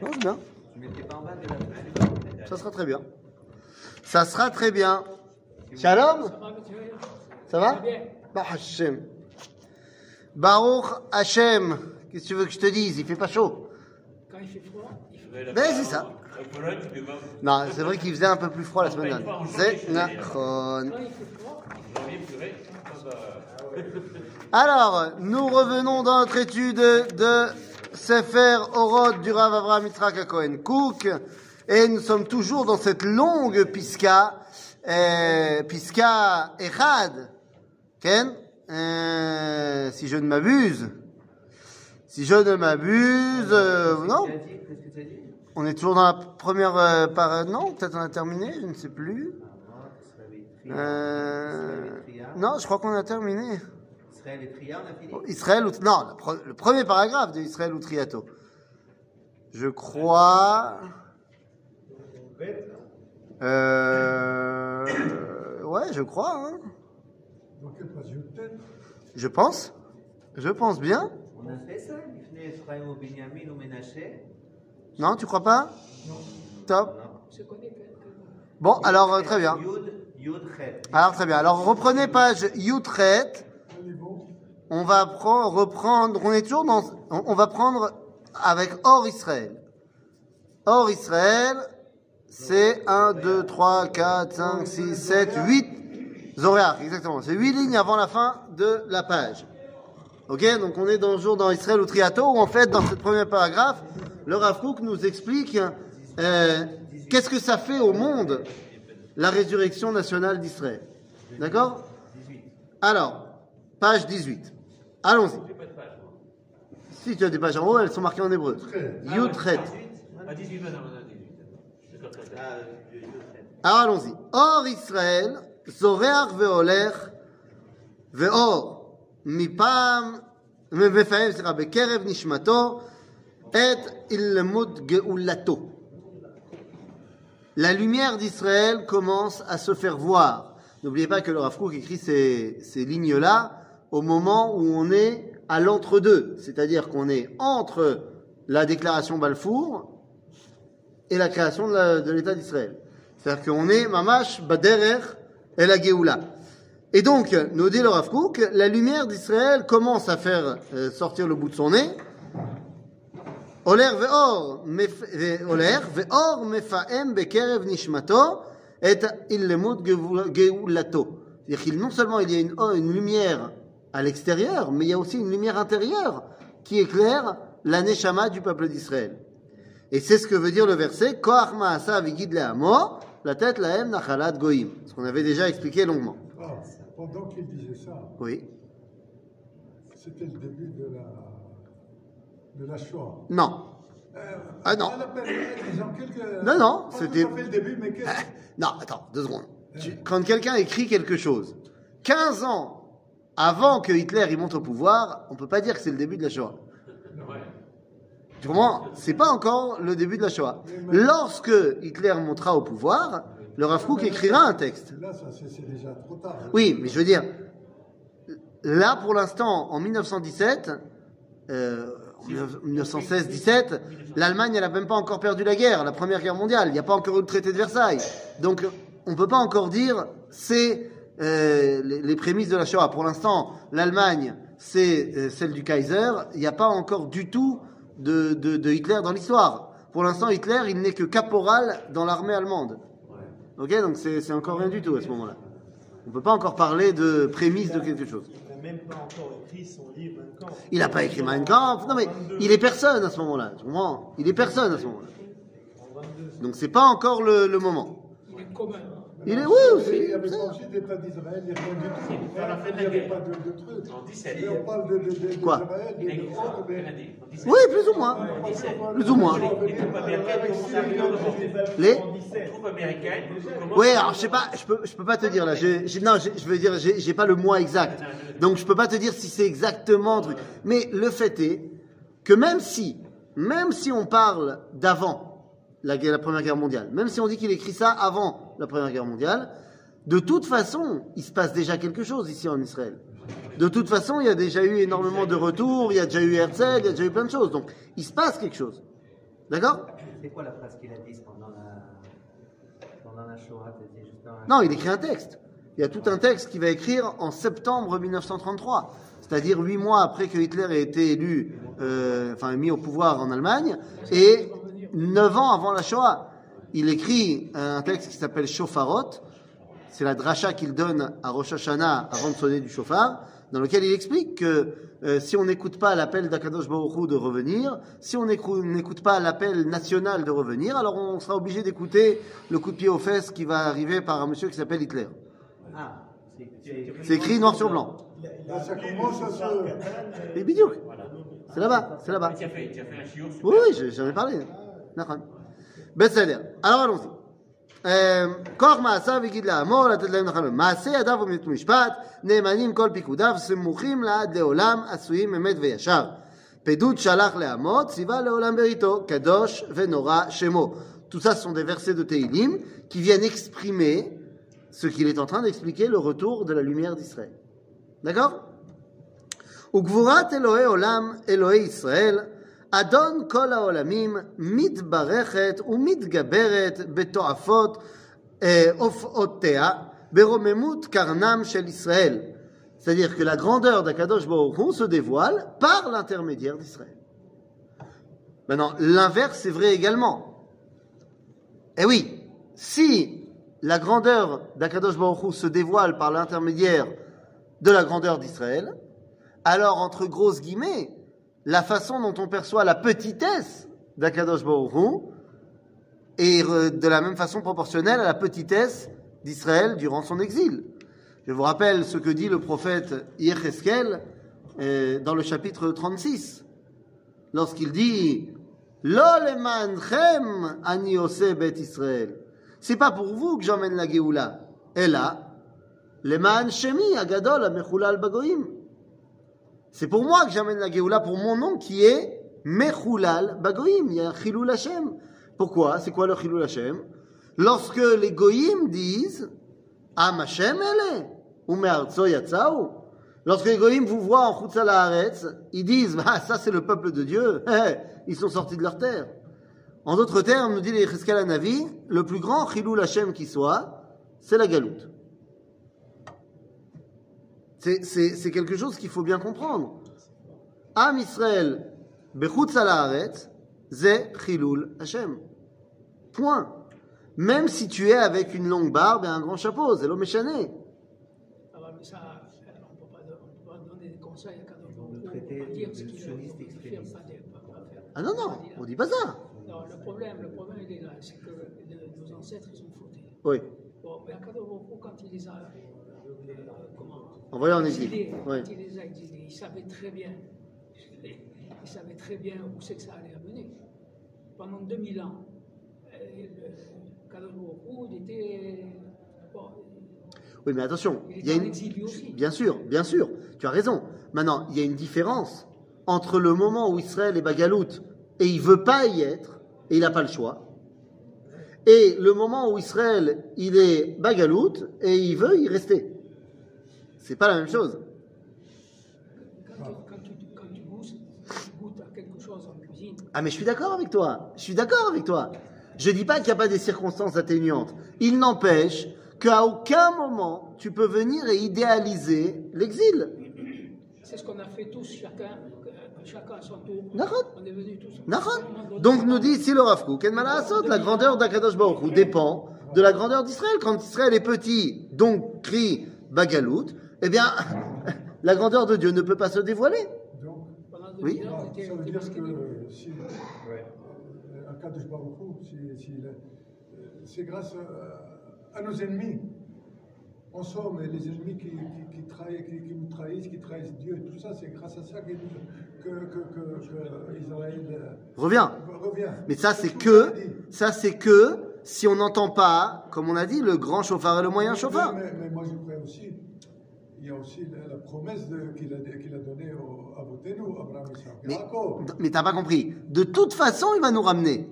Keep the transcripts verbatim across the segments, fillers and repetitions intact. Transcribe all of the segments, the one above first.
Non, c'est bien. Ça sera très bien. Ça sera très bien. Shalom. Ça va? Bah Hashem. Baruch Hashem. Qu'est-ce que tu veux que je te dise? Il fait pas chaud. Quand il fait froid, il fait... Ben c'est ça. Non, c'est vrai qu'il faisait un peu plus froid la semaine dernière. C'est nachon. Alors, nous revenons dans notre étude de Sefer Orod du Rav Avraham Yitzhak Cohen Cook, et nous sommes toujours dans cette longue piska, euh, piska Echad, Ken, euh, si je ne m'abuse, si je ne m'abuse, euh, non. On est toujours dans la première euh, par... Non, peut-être on a terminé, je ne sais plus. Euh... Non, je crois qu'on a terminé. Israël et Tria, on a fini. Israël ou... Non, le, pre... le premier paragraphe de Israël ou Triato. Je crois... Euh... Ouais, je crois. Hein. Je pense. Je pense bien. On a fait ça, Lifnei Ephraim ou Binyamin ou Ménaché. Non, tu crois pas? Non. Top. Je connais que... Bon, alors euh, très bien. Yud, Yud, Chet. Alors très bien. Alors reprenez page Yutret. On va prendre, reprendre. On est toujours dans. On, on va prendre avec Or Israël. Or Israël, c'est un, deux, trois, quatre, cinq, six, sept, huit. Zoréach, exactement. C'est huit lignes avant la fin de la page. Ok, donc on est dans le jour dans Israël ou Triato, où en fait, dans ce premier paragraphe, le Rav Kook nous explique euh, qu'est-ce que ça fait au monde, la résurrection nationale d'Israël. D'accord? Alors, page dix-huit. Allons-y. Si tu as des pages en haut, elles sont marquées en hébreu. Yutret. Alors allons-y. Or Israël, Zoreach ve'oler, ve'or, mipam, mefa'em, sera bekerev nishmato, et illemut geulato. La lumière d'Israël commence à se faire voir. N'oubliez pas que le Rav Kook écrit ces, ces lignes-là au moment où on est à l'entre-deux, c'est-à-dire qu'on est entre la déclaration Balfour et la création de, la, de l'État d'Israël. C'est-à-dire qu'on est mamash baderer et la Géoula. Et donc, nous dit le Rav Kook, la lumière d'Israël commence à faire euh, sortir le bout de son nez. Oler ve'or, oler ve'or mefa'em bekerev nishmato et illemut geulato. C'est-à-dire qu'il non seulement il y a une, une lumière à l'extérieur, mais il y a aussi une lumière intérieure qui éclaire la neshama du peuple d'Israël. Et c'est ce que veut dire le verset Koach ma'asa vigid le'amo, la tête lahem nachalat goyim. Ce qu'on avait déjà expliqué longuement. Ah, pendant qu'il disait ça, Oui. c'était le début de la, de la Shoah. Non. Euh, Ah non. elle appelle, ils ont quelques... Non, non, Pas c'était... tout à fait le début, mais qu'est-ce... Non, attends, deux secondes. Tu- quand quelqu'un écrit quelque chose, quinze ans avant que Hitler y monte au pouvoir, on peut pas dire que c'est le début de la Shoah. Tu comprends? C'est pas encore le début de la Shoah. Lorsque Hitler montera au pouvoir, le Rav Kook écrira un texte. Là, ça, c'est, c'est déjà trop tard. Oui, mais je veux dire, là pour l'instant, en mille neuf cent dix-sept, euh, en mille neuf cent seize dix-sept, l'Allemagne, elle a même pas encore perdu la guerre, la première guerre mondiale. Il n'y a pas encore eu le traité de Versailles. Donc, on peut pas encore dire c'est euh, les, les prémices de la Shoah. Pour l'instant, l'Allemagne, c'est euh, celle du Kaiser. Il n'y a pas encore du tout de, de, de Hitler dans l'histoire. Pour l'instant, Hitler, il n'est que caporal dans l'armée allemande. Ok, donc c'est, c'est encore rien du tout à ce moment-là. On ne peut pas encore parler de prémices de quelque chose. Il n'a même pas encore écrit son livre Mein Kampf. Il n'a pas écrit Mein Kampf. Non mais il est personne à ce moment-là. Tu comprends? Il est personne à ce moment-là. Donc c'est pas encore le, le moment. Il est commun. Il est oui. Il n'y c'est- avait pas aussi d'État d'Israël, il n'y a rien du tout. À la fin de Il la n'y avait guerre. pas de, de trucs. En dix-sept. Et on parle de, de, de, Quoi? d'Israël, de, Il est de, grand, de, de, Canadien. En dix-sept. Oui, plus ou moins. Plus ou moins. Les troupes américaines commencent à arriver en Europe. Les. Les troupes américaines commencent Oui, à- alors je sais pas, je peux, je peux pas te dire là. J'ai, j'ai- non, j'ai- je veux dire, j'ai, j'ai pas le mois exact, donc je peux pas te dire si c'est exactement un truc. Mais le fait est que même si, même si on parle d'avant la, guerre- la Première Guerre mondiale, même si on dit qu'il écrit ça avant la Première Guerre mondiale, de toute façon, il se passe déjà quelque chose ici en Israël. De toute façon, il y a déjà eu énormément de retours, il y a déjà eu Herzl, il y a déjà eu plein de choses. Donc, il se passe quelque chose. D'accord? C'est quoi la phrase qu'il a dit pendant la, pendant la Shoah? C'était juste dans la- Non, il écrit un texte. Il y a tout un texte qu'il va écrire en septembre mille neuf cent trente-trois, c'est-à-dire huit mois après que Hitler ait été élu, euh, enfin mis au pouvoir en Allemagne, et neuf ans avant la Shoah. Il écrit un texte qui s'appelle Shofarot. C'est la dracha qu'il donne à Rosh Hashanah avant de sonner du shofar, dans lequel il explique que euh, si on n'écoute pas l'appel d'Akadosh Baruch Hu de revenir, si on n'écoute pas l'appel national de revenir, alors on sera obligé d'écouter le coup de pied aux fesses qui va arriver par un monsieur qui s'appelle Hitler. Ah, c'est c'est- C'est écrit noir sur blanc. Là, ça commence à se... Et bidou. C'est là-bas, c'est là-bas. Tu as fait, tu as fait un chiot super. Oui, oui, j'ai- j'en ai parlé. D'accord. בסדר. alors allons-y. כוח מעשיו הגיד לאמור לתת להם נחלום. מעשה ידיו ומת משפט, נאמנים כל פיקודיו, סמוכים לעד לעולם, עשויים אמת וישר. פדות שלח לעמו, ציווה לעולם בריתו, קדוש ונורא שמו. Tout ça, ce sont des versets de Teilim qui viennent exprimer ce qu'il est en train d'expliquer, le retour de la lumière d'Israël. D'accord? וגבורת אלוהי עולם, אלוהי ישראל, אדון כל העולמים, מתברכת ומתגברת בתועפות הופעותיה, ברוממות קרנם של ישראל. C'est-à-dire que la grandeur d'Akadosh Baruch Hu se dévoile par l'intermédiaire d'Israël. Maintenant, l'inverse est vrai également. Eh oui, si la grandeur d'Akadosh Baruch Hu se dévoile par l'intermédiaire de la grandeur d'Israël, alors, entre grosses guillemets, la façon dont on perçoit la petitesse d'Akadosh Baruch Hu est de la même façon proportionnelle à la petitesse d'Israël durant son exil. Je vous rappelle ce que dit le prophète Yecheskel euh, dans le chapitre trente-six, lorsqu'il dit « Lo lemanchem ani oseh bet Israël » c'est pas pour vous que j'emmène la Géoula, ela leman shemi agadol amechulal bagoyim. C'est pour moi que j'amène la Géoula, pour mon nom qui est Mechulal Bagoyim. Il y a Chilul Hashem. Pourquoi? C'est quoi le Chilul Hashem? Lorsque les Goyim disent Am Hashem ele ou Me'artso yatzau. Lorsque les Goyim vous voient en Chutz Haaretz, ils disent ah, ça c'est le peuple de Dieu. Ils sont sortis de leur terre. En d'autres termes, nous dit les Yecheskel Hanavi, le plus grand Chilul Hashem qui soit, c'est la Galoute. C'est, c'est, c'est quelque chose qu'il faut bien comprendre. Am Israël, bechutz haaretz, ze chilul Hashem. Point. Même si tu es avec une longue barbe et un grand chapeau, c'est l'homme échané. Alors, mais ça, on ne peut pas donner des conseils à Kadosh Baruch Hu, Le traité on va dire ce de qu'il sioniste faut faire, extrémiste. pas de- pas- pas faire. Ah non, non, on dit pas ça. Non, le problème, le problème, il est là, c'est que le- nos ancêtres, ils ont fauté. Oui, Bon, mais Kadosh Baruch Hu, quand il les a, euh, comment, envoyé en exil. exilés, Oui. quand il les a exilés, il savait très bien, il savait très bien où c'est que ça allait amener. Pendant deux mille ans, euh, le Kadosh Baruch Hu, il était, bon, Oui, mais attention, il il y a était en une... exil lui aussi. Bien sûr, bien sûr, tu as raison. Maintenant, il y a une différence entre le moment où Israël est bagaloute et il veut pas y être, et il n'a pas le choix, et le moment où Israël, il est bagaloute et il veut y rester. C'est pas la même chose. Quand tu, quand tu, quand tu goûtes, tu goûtes à quelque chose en cuisine, Ah, mais je suis d'accord avec toi. Je suis d'accord avec toi. Je dis pas qu'il n'y a pas des circonstances atténuantes. Il n'empêche qu'à aucun moment tu peux venir et idéaliser l'exil. c'est ce qu'on a fait tous, chacun, euh, chacun à son tour. D'accord. On est venus tous. D'accord. Donc nous dit ici le Rav Kook, la grandeur d'Akadosh Baruch Hu dépend de la grandeur d'Israël. Quand Israël est petit, donc crie Bagalout, eh bien, la grandeur de Dieu ne peut pas se dévoiler. Donc, Pendant deux Oui. mille ans, on ça était, veut on était dire masquinés. que si euh, Akadosh Baruch Hu, si, si le- euh, c'est grâce à, à nos ennemis. En somme, les ennemis qui, qui, qui, trahissent, qui, qui nous trahissent, qui trahissent Dieu, tout ça, c'est grâce à ça que, que, que, que, que Israël euh, Reviens. revient. Mais ça, c'est que, ça, c'est que si on n'entend pas, comme on a dit, le grand chauffard et le moyen chauffard. Mais, mais moi, je crois aussi, il y a aussi la, la promesse de- qu'il a, qu'il a donnée au- à Avotenu, Abraham, Isaac, Mais, Jacob. mais t'as pas compris. De toute façon, il va nous ramener.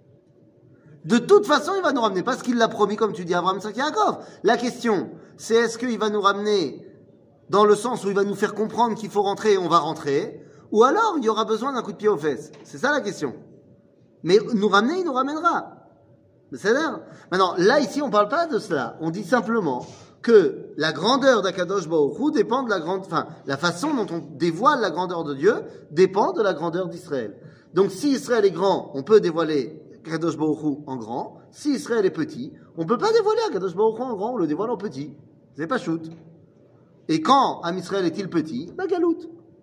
De toute façon, il va nous ramener. Parce qu'il l'a promis, comme tu dis, à Abraham, Isaac et Jacob. La question, c'est est-ce qu'il va nous ramener dans le sens où il va nous faire comprendre qu'il faut rentrer et on va rentrer, ou alors il y aura besoin d'un coup de pied aux fesses. C'est ça la question. Mais nous ramener, il nous ramènera. C'est ça. Maintenant, là, ici, on ne parle pas de cela. On dit simplement que la grandeur d'Akadosh Baruch Hu dépend de la grande, enfin, la façon dont on dévoile la grandeur de Dieu dépend de la grandeur d'Israël. Donc, si Israël est grand, on peut dévoiler Akadosh Baruch Hu en grand. Si Israël est petit, on ne peut pas dévoiler Akadosh Baruch Hu en grand, on le dévoile en petit. C'est pas shoot. Et quand Am Israël est-il petit? Bah, galout.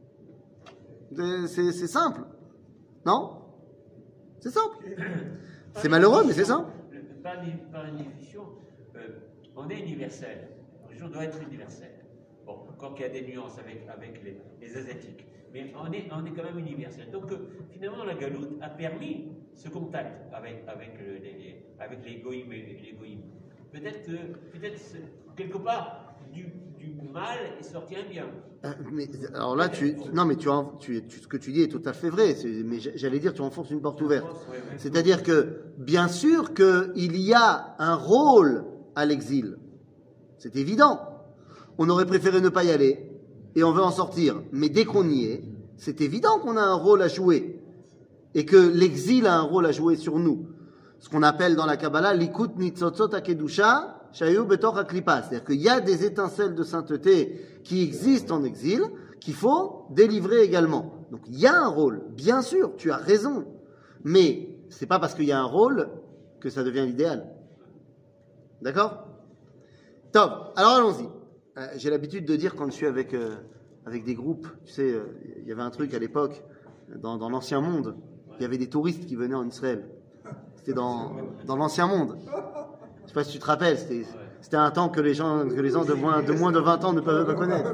C'est, c'est, c'est simple. Non? C'est simple. C'est malheureux, mais c'est simple. Par une définition, euh, on est universel. La religion doit être universelle. Bon, encore qu'il y a des nuances avec, avec les, les Asiatiques. Mais on est, on est quand même universel. Donc, euh, finalement, la galoute a permis ce contact avec, avec, le, les, les, avec les goïms et les goïms. Peut-être, euh, peut-être quelque part, du, du mal est sorti un bien. Euh, mais, alors là, tu, non, mais tu, tu, tu, ce que tu dis est tout à fait vrai. C'est, mais j'allais dire, tu enfonces une porte ouverte. C'est-à-dire que, bien sûr qu'il y a un rôle à l'exil. C'est évident. On aurait préféré ne pas y aller et on veut en sortir. Mais dès qu'on y est, c'est évident qu'on a un rôle à jouer et que l'exil a un rôle à jouer sur nous. Ce qu'on appelle dans la Kabbalah l'ikut nitzotzot hakedusha shayu betor haklipa. C'est-à-dire qu'il y a des étincelles de sainteté qui existent en exil qu'il faut délivrer également. Donc il y a un rôle, bien sûr, tu as raison. Mais c'est pas parce qu'il y a un rôle que ça devient l'idéal. D'accord? Top. Alors allons-y. Euh, j'ai l'habitude de dire quand je suis avec, euh, avec des groupes, tu sais, il euh, y avait un truc à l'époque, dans, dans l'ancien monde, il y avait des touristes qui venaient en Israël. C'était dans, dans l'ancien monde. Je sais pas si tu te rappelles, c'était, c'était un temps que les gens, que les gens de moins, de moins de vingt ans ne peuvent pas connaître.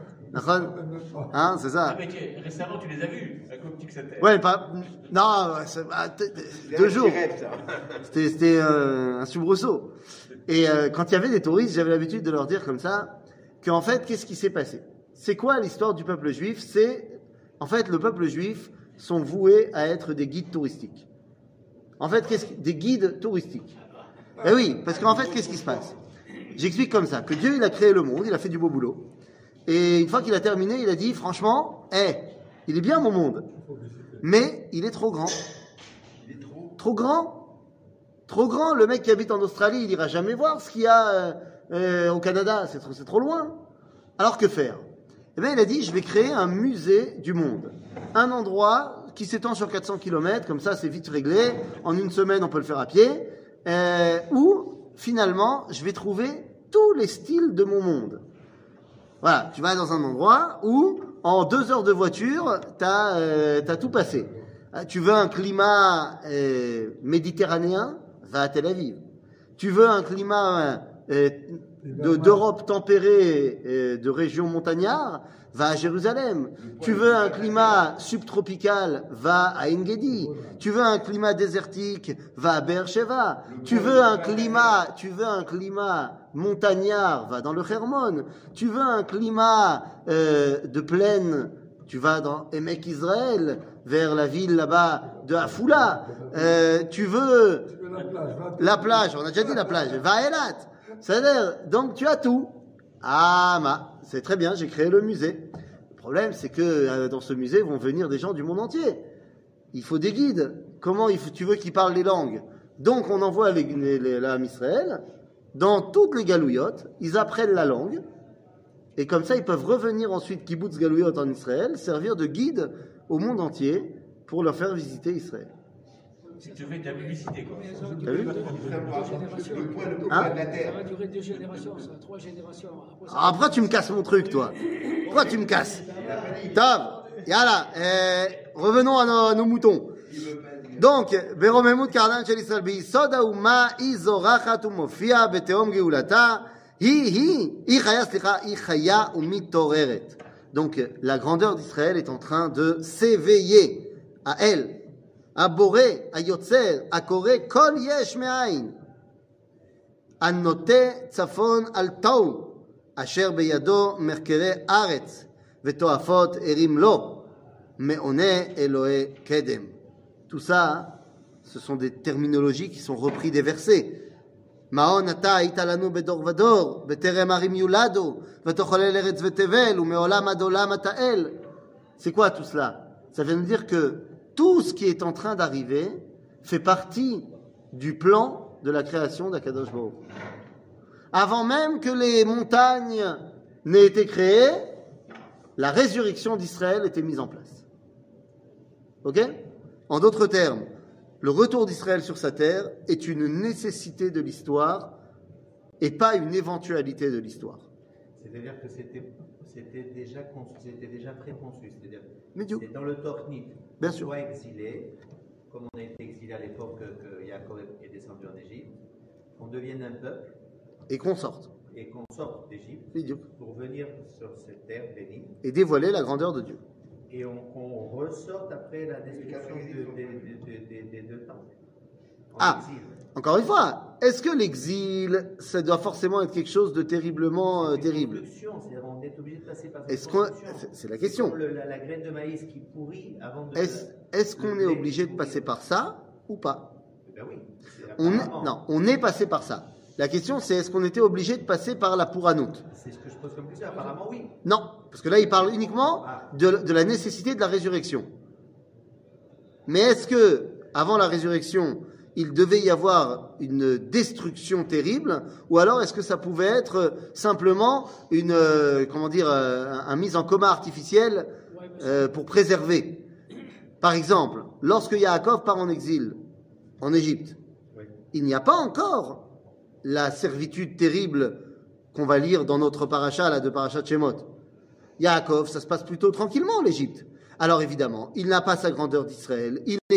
Hein, c'est ça. Ah, mais tu, récemment, tu les as vus, à Coptic Sater. Ouais, pas, non, c'est, bah, t- t- deux jours. C'était, c'était euh, un soubresaut. Et euh, quand il y avait des touristes, j'avais l'habitude de leur dire comme ça, qu'en fait, qu'est-ce qui s'est passé? C'est quoi l'histoire du peuple juif? C'est, en fait, le peuple juif sont voués à être des guides touristiques. En fait, qu'est-ce que, des guides touristiques. Eh oui, parce qu'en fait, qu'est-ce qui se passe? J'explique comme ça, que Dieu, il a créé le monde, il a fait du beau boulot. Et une fois qu'il a terminé, il a dit, franchement, eh, hey, il est bien mon monde. Mais il est trop grand. Il est trop... Trop grand. Trop grand. Le mec qui habite en Australie, il ira jamais voir ce qu'il y a euh, euh, au Canada. C'est trop, c'est trop loin. Alors que faire? Eh bien, il a dit, je vais créer un musée du monde. Un endroit qui s'étend sur quatre cents kilomètres, comme ça, c'est vite réglé. En une semaine, on peut le faire à pied. Euh, où, finalement, je vais trouver tous les styles de mon monde. Voilà, tu vas dans un endroit où, en deux heures de voiture, t'as, euh, t'as tout passé. Tu veux un climat euh, méditerranéen, va à Tel Aviv. Tu veux un climat euh, de, d'Europe tempérée, euh, de région montagnard, va à Jérusalem. Tu veux un climat subtropical, va à En-Gedi. Tu veux un climat désertique, va à Beersheba. Tu veux un climat, tu veux un climat montagnard, va dans le Hermon. Tu veux un climat euh, de plaine, tu vas dans Emek Israël, vers la ville là-bas de Afula. Euh, tu veux la plage, on a déjà dit la plage, va à Elat. C'est-à-dire, donc tu as tout. Ah, ma, c'est très bien, j'ai créé le musée. Le problème, c'est que euh, dans ce musée vont venir des gens du monde entier. Il faut des guides. Comment il faut, tu veux qu'ils parlent les langues? Donc, on envoie les, les, les, l'Am Israël dans toutes les galouillottes. Ils apprennent la langue. Et comme ça, ils peuvent revenir ensuite, kibbutz galouillot en Israël, servir de guide au monde entier pour leur faire visiter Israël. Si tu fais de la publicité, quoi. T'as vu? Hein? Ça va durer deux générations, ça, trois générations. Après, ça... Après, tu me casses mon truc, toi. Pourquoi tu me casses? Tom, yalla, euh, revenons à nos, nos moutons. Donc, ברוממות קרנן של ישראל, ביסוד האומה היא זורחת ומופיעה בתהום גאולתה, היא, היא, היא חיה, סליחה, היא חיה ומתעוררת. Donc, la grandeur d'Israël est en train de s'éveiller à elle. הבורא, היוצר, הקורא כל יש מאין. הנוטה צפון על תוהו, אשר בידו מחקרי ארץ, ותועפות ערים לו, מעונה אלוהי קדם. Tout ça, ce sont des terminologies qui sont repris des versets. מעון אתה היית לנו בדור ודור, בטרם ערים יולדו, ותחולל ארץ ותבל, ומעולם עד עולם אתה אל. C'est quoi tout cela? Ça vient nous dire que tout ce qui est en train d'arriver, fait partie du plan de la création d'Akadosh Baruch Hu. Avant même que les montagnes n'aient été créées, la résurrection d'Israël était mise en place. Ok ? En d'autres termes, le retour d'Israël sur sa terre est une nécessité de l'histoire et pas une éventualité de l'histoire. C'est-à-dire que c'était, c'était, déjà, conçu, c'était déjà préconçu. C'est-à-dire Médio. c'est dans le Tornit. Bien on sûr. soit exilé, comme on a été exilé à l'époque que, que Yaakov est descendu en Égypte, qu'on devienne un peuple Et qu'on sorte. et qu'on sorte d'Égypte Médio. pour venir sur cette terre bénie. Et dévoiler la grandeur de Dieu. Et on, qu'on ressorte après la destruction de- des de, de, de, de deux temps. En Ah. exil. Encore une fois, est-ce que l'exil, ça doit forcément être quelque chose de terriblement euh, Une terrible? construction, c'est-à-dire on est obligé de passer par cette Est-ce qu'on, construction. c'est- c'est la question. Comme le- la, la graine de maïs qui pourrit avant de. Est-ce, est-ce qu'on est le blé obligé de qui passer pourrit. par ça ou pas? Ben oui. c'est On est, apparemment. non, on est passé par ça. La question, c'est est-ce qu'on était obligé de passer par la Pouranout? C'est ce que je pose comme question. Apparemment, oui. Non, parce que là, il parle uniquement de, de la nécessité de la résurrection. Mais est-ce que, avant la résurrection, il devait y avoir une destruction terrible, ou alors est-ce que ça pouvait être simplement une, euh, comment dire, euh, un, un mise en coma artificiel euh, pour préserver? Par exemple, lorsque Yaakov part en exil en Égypte, Oui. il n'y a pas encore la servitude terrible qu'on va lire dans notre paracha, là, de paracha Shemot. Yaakov, ça se passe plutôt tranquillement, l'Égypte. Alors évidemment, il n'a pas sa grandeur d'Israël, il est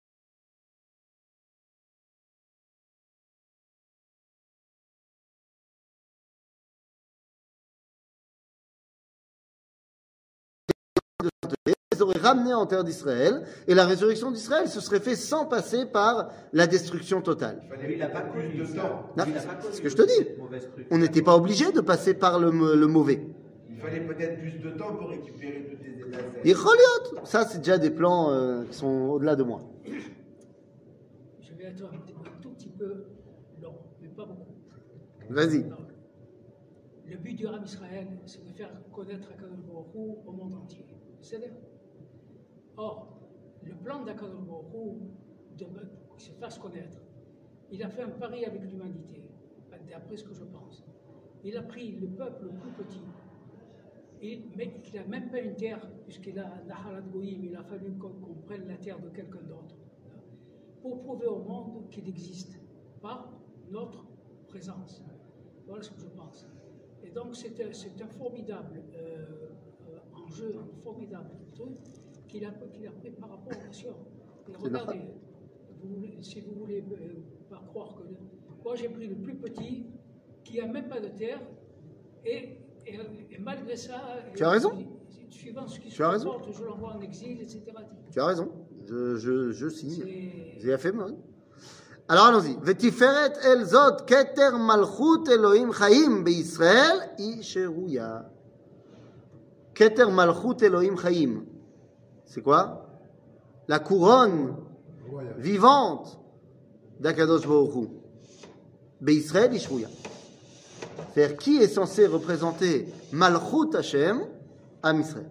les aurait ramenés en terre d'Israël, et la résurrection d'Israël se serait fait sans passer par la destruction totale. Lui, il n'a pas connu plus de ça. temps. Non, Lui, il n'a c'est- pas c'est connu ce que je te dis. cette mauvaise truc. On n'était pas obligé de passer par le, le mauvais. Il fallait peut-être plus de temps pour récupérer toutes les états. Et Choliot, ça c'est déjà des plans euh, qui sont au-delà de moi. Je vais être un, petit- un tout petit peu long, mais pas beaucoup. Vas-y. Alors, le but du Ram Israël, c'est de faire connaître Akadosh Baruch Hu au monde entier. C'est-à-dire, or, le plan d'Akadosh Baruch Hu, de se faire se connaître, il a fait un pari avec l'humanité, d'après ce que je pense. Il a pris le peuple le plus petit, et, mais qui n'a même pas une terre, puisqu'il a Nahalat Goïm, il a fallu qu'on qu'on prenne la terre de quelqu'un d'autre, pour prouver au monde qu'il existe par notre présence. Voilà ce que je pense. Et donc c'est un, c'est un formidable euh, euh, enjeu, un formidable truc qu'il a, qu'il a pris par rapport aux nations. Et regardez, vous voulez- si vous voulez euh, pas croire que... Moi j'ai pris le plus petit, qui n'a même pas de terre, et, et, et malgré ça... Tu as raison. Suivant ce qui Tu se as raison. comporte, je l'envoie en exil, et cetera. Tu as raison, je, je, je signe. C'est... C'est fait, moi. Alors allons-y. Vetiferet el zot keter malchut Elohim chaim beIsraël isheruya. Keter malchut Elohim chaim. C'est quoi? La couronne Royal. vivante d'Akadosh Baruch Hu. Be'Israël isheruya. C'est-à-dire qui est censé représenter Malchut Hashem, Am Israël.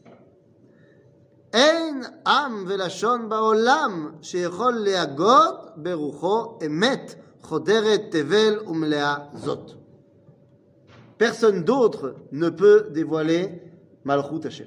אין עם ולשון בעולם שיכול להגות ברוחו אמת חודרת תבל ומלאה זאת. Personne d'autre ne peut dévoiler Malchut Hashem.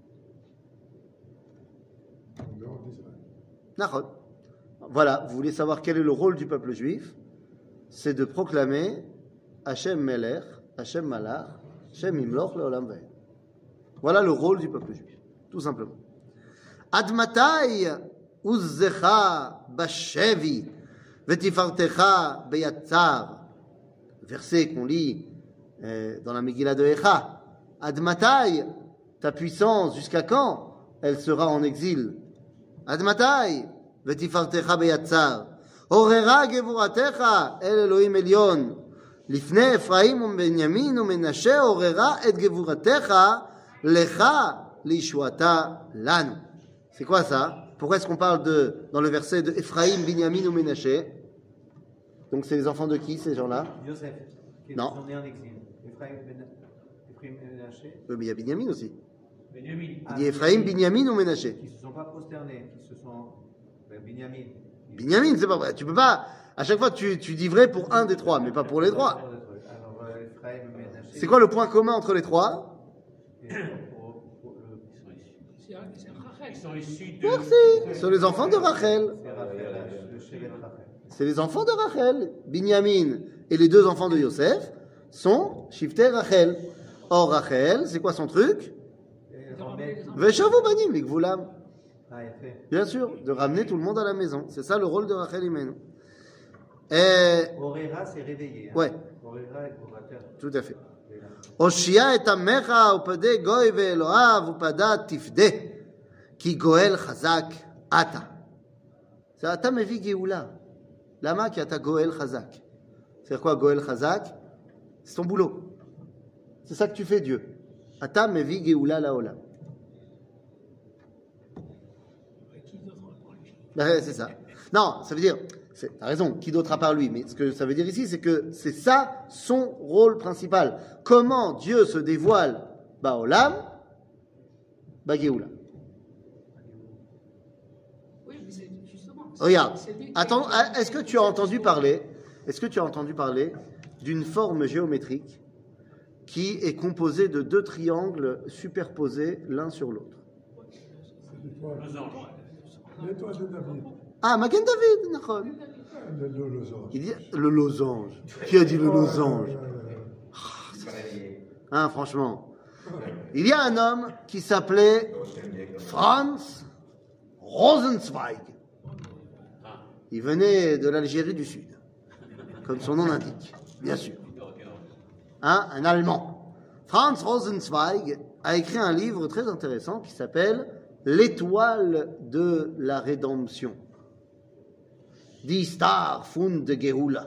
En dehors d'Israël. Nachon. Voilà, vous voulez savoir quel est le rôle du peuple juif? C'est de proclamer Hashem Melech, Hashem Malach, Hashem Imloch Leolam Vaed. Voilà le rôle du peuple juif, tout simplement. עד מתי עוזך בשבי ותפארתך ביצר? Verset qu'on lit euh, dans la Megillah de Echa. עד מתי ta puissance, jusqu'à quand elle sera en exil? עד מתי ותפארתך ביצר? עוררה גבורתך אל אלוהים עליון. לפני אפרים ובנימין ומנשה עוררה את גבורתך לך לישועתה לנו. C'est quoi ça? Pourquoi est-ce qu'on parle de, dans le verset de Ephraïm, Binyamin ou Ménaché? Donc c'est les enfants de qui, ces gens-là? Yosef, qui Non. sont nés en exil. Ephraim Ben Ephraim Ben Menaché, Euh, mais il y a Binyamin aussi. Benjamin. Il dit Ephraïm, Binyamin ou Ménaché? qui ne se sont pas prosternés, qui se sont. Ben, Binyamin, Binyamin, c'est pas vrai. Tu peux pas, à chaque fois, tu, tu dis vrai pour un des trois, mais pas pour les trois. Alors, euh, Ephraim, Ménaché. C'est quoi le point commun entre les trois? Et pour- pour le- C'est un- c'est un Rachel. Ils sont issus de. Merci. Ce sont les enfants de Rachel. C'est Raphaël, le chevet de Raphaël. C'est les enfants de Rachel. Binyamin et les deux enfants de Yosef sont Shiftei Rachel. Or, Rachel, c'est quoi son truc? Et Romet- Veshavu banim, les gvulam. Ah, il fait. Bien sûr, de ramener tout le monde à la maison. C'est ça le rôle de Rachel Imenu. Et, Orera, c'est réveillé. hein. ouais, Orera est orateur. tout à fait. הושיע את עמך ופדה גוי ואלוהיו ופדה תפדה כי גואל חזק אתה. זה אתה מביא גאולה. למה? כי אתה גואל חזק. C'est quoi גואל חזק? C'est ton boulot. C'est ça que tu fais Dieu. אתה מביא גאולה לעולם. Qui d'autre reprend lui? Ben, c'est ça. Non, ça veut dire, c'est- t'as raison, qui d'autre à part lui, mais ce que ça veut dire ici, c'est que c'est ça son rôle principal. Comment Dieu se dévoile Baolam, Bagéoula. Oui, mais c'est justement. c'est- Regarde, c'est lui qui- attends, est-ce que tu as entendu parler, est-ce que tu as entendu parler d'une forme géométrique qui est composée de deux triangles superposés l'un sur l'autre? C'est l'étoile. Losange. L'étoile de David. Ah, Magen David, Nachon. Le, le losange. Il dit le losange. Qui a dit le losange? Hein, franchement. Il y a un homme qui s'appelait Franz Rosenzweig. Il venait de l'Algérie du Sud, comme son nom l'indique, bien sûr. Hein, un Allemand. Franz Rosenzweig a écrit un livre très intéressant qui s'appelle L'étoile de la rédemption. Die Star von der Geoula.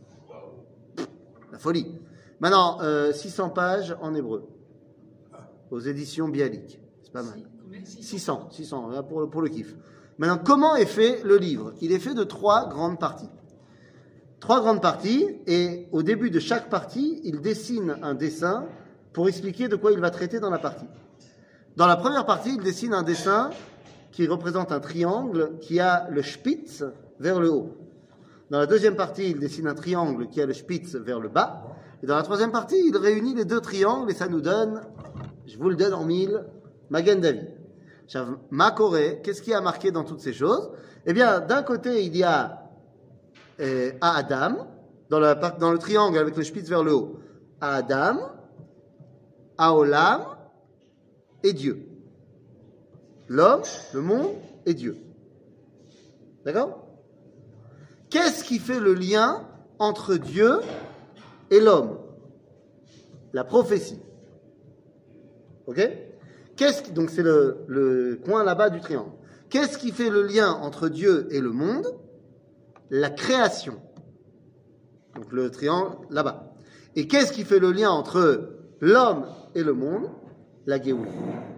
La folie. Maintenant, euh, six cents pages en hébreu, aux éditions Bialik. C'est pas mal. Combien? Six six cents, six cents, là, pour, le- pour le kiff. Maintenant, comment est fait le livre? Il est fait de trois grandes parties. Trois grandes parties, et au début de chaque partie, il dessine un dessin pour expliquer de quoi il va traiter dans la partie. Dans la première partie, il dessine un dessin qui représente un triangle qui a le spitz vers le haut. Dans la deuxième partie, il dessine un triangle qui a le spitz vers le bas. Et dans la troisième partie, il réunit les deux triangles et ça nous donne, je vous le donne en mille, Magen David. Makoré, qu'est-ce qui a marqué dans toutes ces choses? Eh bien, d'un côté, il y a euh, à Adam, dans, la, part- dans le triangle avec le spitz vers le haut, à Adam, à Olam et Dieu. L'homme, le monde et Dieu. D'accord? Qu'est-ce qui fait le lien entre Dieu et l'homme? La prophétie. Ok? Qu'est-ce qui, donc c'est le, le coin là-bas du triangle. Qu'est-ce qui fait le lien entre Dieu et le monde? La création. Donc le triangle là-bas. Et qu'est-ce qui fait le lien entre l'homme et le monde? La Géoula.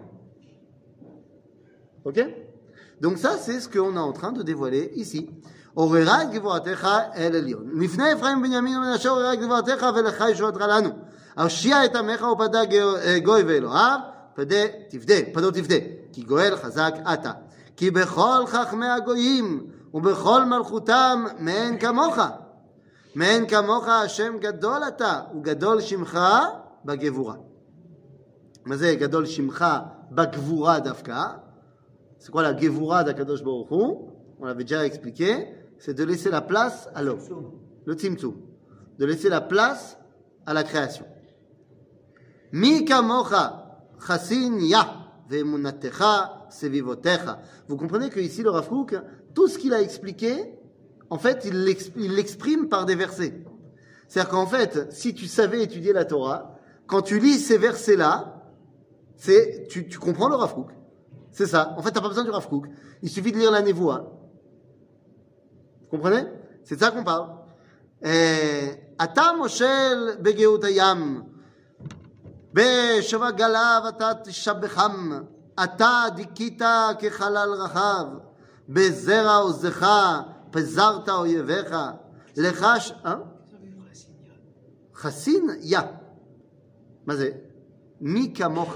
Ok? Donc ça, c'est ce qu'on est en train de dévoiler ici. עוררה את גבורתך אל עליון. לפני אפרים בנימין ומנשה עוררה את גבורתך ולך ישועתך לנו. הושיע את עמך ופדה גוי ואלוהיו, פדה תפדה, פדו תפדה, כי גואל חזק אתה. כי בכל חכמי הגויים ובכל מלכותם מאין כמוך. מאין כמוך השם גדול אתה, וגדול שמך בגבורה. מה זה גדול שמך בגבורה דווקא? C'est quoi la Gevura d'Akadosh Baruch Hu? On l'avait déjà expliqué. C'est de laisser la place à l'homme. Le Tzimtzum. De laisser la place à la création. Mi kamocha chasin ya ve'emunatecha sevivotecha. Vous comprenez que ici le Rav Kook, tout ce qu'il a expliqué, en fait, il l'exprime, il l'exprime par des versets. C'est-à-dire qu'en fait, si tu savais étudier la Torah, quand tu lis ces versets-là, c'est, tu, tu comprends le Rav Kook. C'est ça. En fait, tu n'as pas besoin du Rav Kook. Il suffit de lire la Nevoa. Vous comprenez? C'est de ça qu'on parle. Ata moshel begeut hayam, beshava galav ata tishabecham, ata dikita kechalal rachav, bezera ozecha, pezarta oyevecha, lechash, hein? Chassin ya. מה זה? מי כמוך?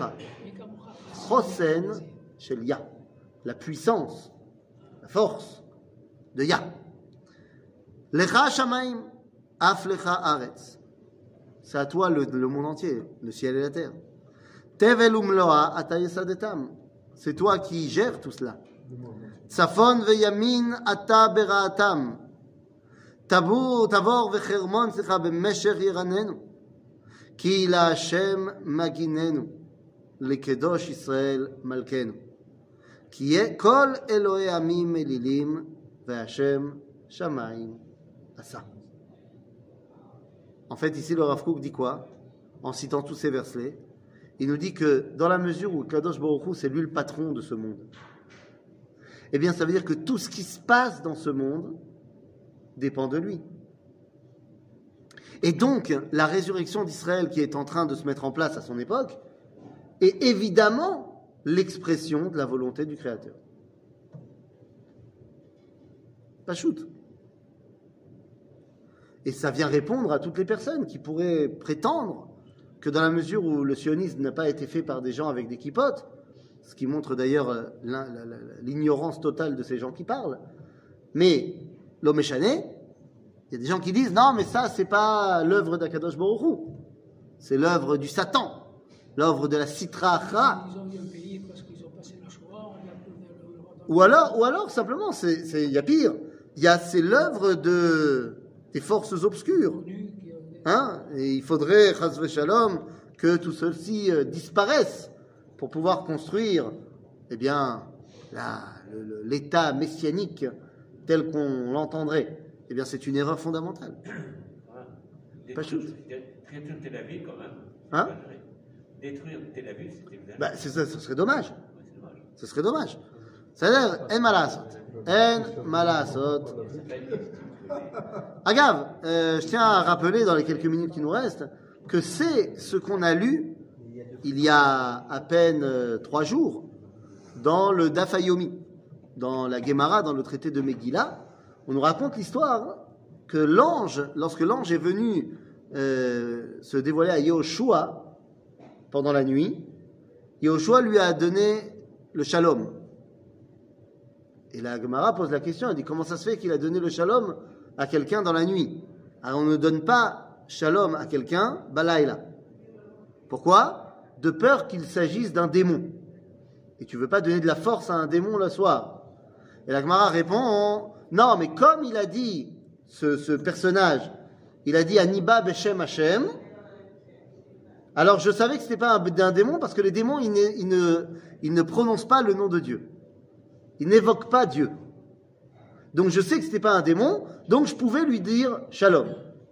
חוסן של יה, la puissance, la force. de Yah. Lecha Shamaim, Af Lecha Aretz. C'est à toi le, le monde entier, le ciel et la terre. Tevel Umloa Ata Yesadetam. C'est toi qui gères tout cela. Tsafon veyamin Ata Beraatam. Tabur Tavor vechermon Tzecha bemesher yiranenu. Ki la Hashem maginenu. Lekedosh Israël malkenu. Ki est kol Elohei amim elilim veHashem shamayim asa. En fait, ici, le Rav Kook dit quoi? En citant tous ces versets, il nous dit que dans la mesure où Kadosh Baruch Hu, c'est lui le patron de ce monde, eh bien, ça veut dire que tout ce qui se passe dans ce monde dépend de lui. Et donc, la résurrection d'Israël qui est en train de se mettre en place à son époque est évidemment l'expression de la volonté du Créateur. Pas shoot. Et ça vient répondre à toutes les personnes qui pourraient prétendre que dans la mesure où le sionisme n'a pas été fait par des gens avec des kippotes, ce qui montre d'ailleurs l'ignorance totale de ces gens qui parlent, mais l'homme échané, il y a des gens qui disent non, mais ça, c'est pas l'œuvre d'Akadosh Baruch Hu, c'est l'œuvre du Satan, l'œuvre de la Sitra Achra. Ils ont eu un pays parce qu'ils ont passé la Shoah, on a plus de- Ou alors, ou alors simplement, c'est, c'est, il y a pire, il y a, c'est l'œuvre de, des forces obscures. connus qui ont- Hein? Et il faudrait, chas v'shalom, que tout ceci euh, disparaisse pour pouvoir construire, eh bien, la, le- le- l'État messianique tel qu'on l'entendrait. Eh bien, c'est une erreur fondamentale. Voilà. Pas Détruire, shoot. détruire Tel Aviv, quand même. Hein? Détruire Tel Aviv, c'est exagéré. Bah, c'est ça, ce serait dommage. Ouais, c'est dommage. Ce serait dommage. C'est-à-dire, en malasot. En malasot. C'est pas une liste. Agave, euh, je tiens à rappeler dans les quelques minutes qui nous restent que c'est ce qu'on a lu il y a à peine euh, trois jours dans le Daf Yomi, dans la Gemara, dans le traité de Megillah. On nous raconte l'histoire que l'ange, lorsque l'ange est venu euh, se dévoiler à Yehoshua pendant la nuit, Yehoshua lui a donné le shalom. Et la Gemara pose la question, elle dit comment ça se fait qu'il a donné le shalom à quelqu'un dans la nuit? Alors on ne donne pas shalom à quelqu'un balaïla. Pourquoi? De peur qu'il s'agisse d'un démon. Et tu veux pas donner de la force à un démon le soir. Et la Gemara répond non, mais comme il a dit ce, ce personnage, il a dit Aniba Beshem Hashem, alors je savais que ce n'était pas un, un démon parce que les démons ils ne, ils, ne, ils ne prononcent pas le nom de Dieu. Ils n'évoquent pas Dieu. Donc je sais que ce n'était pas un démon, donc je pouvais lui dire Shalom.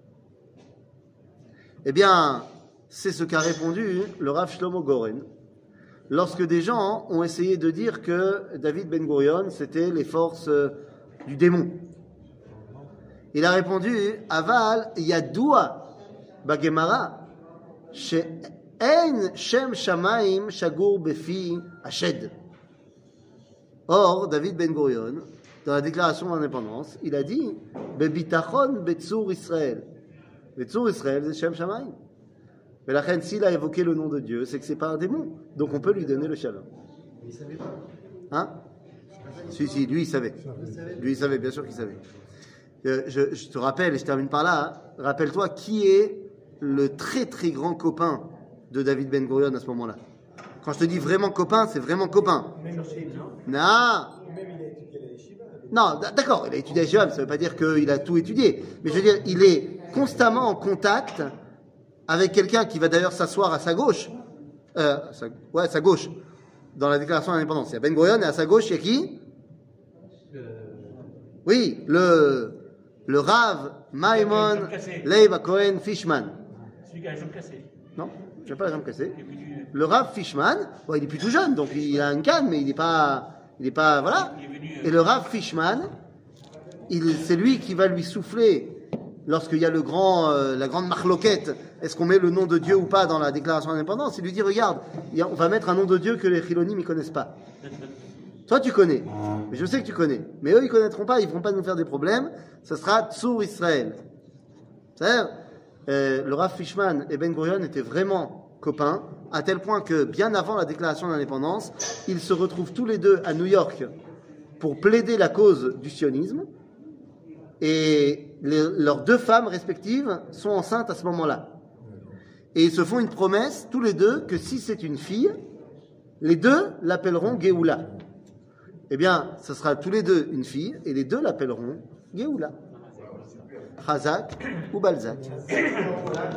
Eh bien, c'est ce qu'a répondu le Rav Shlomo Goren lorsque des gens ont essayé de dire que David Ben Gurion c'était les forces du démon. Il a répondu Aval Yadoua Bagemara She'en Shem Shamaim Shagur Befi Ashed. Or, David Ben Gurion, dans la déclaration d'indépendance, il a dit Bebitachon Betsur Israël. Betsur Israël, c'est Shem Shamaim. Mais la reine, s'il a évoqué le nom de Dieu, c'est que c'est pas un démon. Donc on peut lui donner le shalom. Il savait pas. Hein? Si, si, lui il savait. Lui il savait, bien sûr qu'il savait. Euh, je, je te rappelle, et je termine par là, hein, rappelle-toi qui est le très très grand copain de David Ben Gurion à ce moment-là. Quand je te dis vraiment copain, c'est vraiment copain. Même aussi, non Non, Même il a étudié à la yeshiva. non, d- d'accord, il a étudié à Yeshiva, ça ne veut pas dire qu'il a tout étudié. Mais je veux dire, il est constamment en contact avec quelqu'un qui va d'ailleurs s'asseoir à sa gauche. Euh, sa, ouais, à sa gauche. Dans la déclaration d'indépendance. Il y a Ben Gurion et à sa gauche, il y a qui? Oui, le, le Rav Maimon Leib Cohen Fishman. Celui qui a la jambe cassée. Non, je n'ai pas la jambe cassée. Et puis du- Le Rav Fishman, bon, il est plus tout jeune, donc il a une canne, mais il n'est pas, il est pas, voilà. Il est venu, euh, Et le Rav Fishman, il, c'est lui qui va lui souffler lorsqu'il y a le grand, euh, la grande marloquette. Est-ce qu'on met le nom de Dieu ou pas dans la déclaration d'indépendance? Il lui dit, regarde, il y a- on va mettre un nom de Dieu que les Chilonim ne connaissent pas. Toi, tu connais, mais je sais que tu connais. Mais eux, ils connaîtront pas, ils ne vont pas nous faire des problèmes. Ça sera Tsur Israël. C'est-à-dire, euh, le Rav Fishman et Ben Gurion étaient vraiment copains, à tel point que bien avant la déclaration d'indépendance, ils se retrouvent tous les deux à New York pour plaider la cause du sionisme. Et les- leurs deux femmes respectives sont enceintes à ce moment-là. Et ils se font une promesse, tous les deux, que si c'est une fille, les deux l'appelleront Géoula. Eh bien, ce sera tous les deux une fille, et les deux l'appelleront Géoula. Chazak ou Balzac.